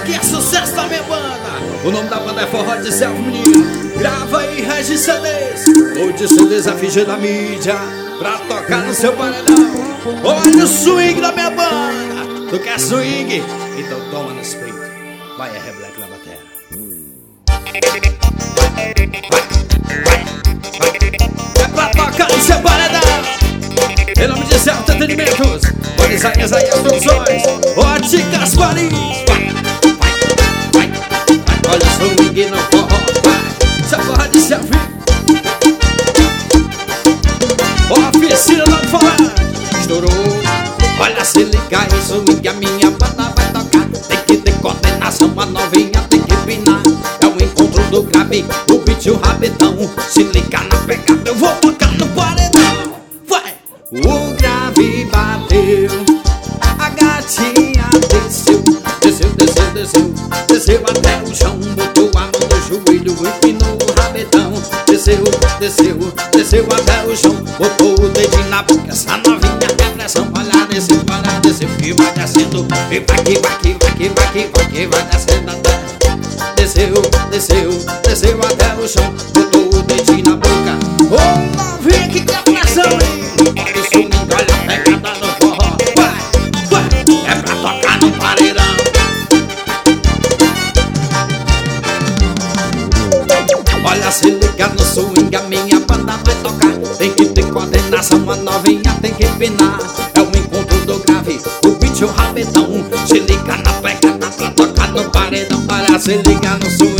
aqui é sucesso da minha banda. O nome da banda é Forró de Selva, menino. Grava aí, registra CDs. Ou de CDs a fingir da mídia pra tocar no seu paredão. Olha o swing da minha banda. Tu quer swing? Então toma nesse peito. Vai, é Reblack na bateria. É pra tocar no seu paredão. Em nome de Celta Entretenimentos, Buenos Aires aí as produções, Óticas Paris. Olha o swing no forró, essa porra de selfie. Oficina do forró estourou. Olha, se liga aí, swing, a minha banda vai tocar. Tem que ter coordenação, a novinha tem que pinar. É o encontro do grave, o beat e o rabetão. Se liga na pegada, eu vou tocar no paredão. Vai! O grave bateu, a gatinha desceu, desceu, desceu, desceu, desceu até o chão. Botou a mão no joelho, empinou o rabetão. Desceu, desceu, desceu até o chão. Botou o dedinho na boca, essa novinha quer pressão. Olha, desceu, que vai descendo. E vai que, vai que, vai que, vai que, vai que, vai descendo até. Desceu, desceu, desceu até o chão. Botou o dedinho na boca. Ô, novinha que quer pressão, hein? Olha o swing, olha a pegada no forró. Vai, vai, é pra tocar no paredão. Olha, se liga no swing, a minha banda vai tocar. Tem que ter coordenação, a novinha tem que pinar. É o encontro do grave, o beat e o rabetão. Se liga na pegada pra tocar no paredão. Olha, se liga no swing.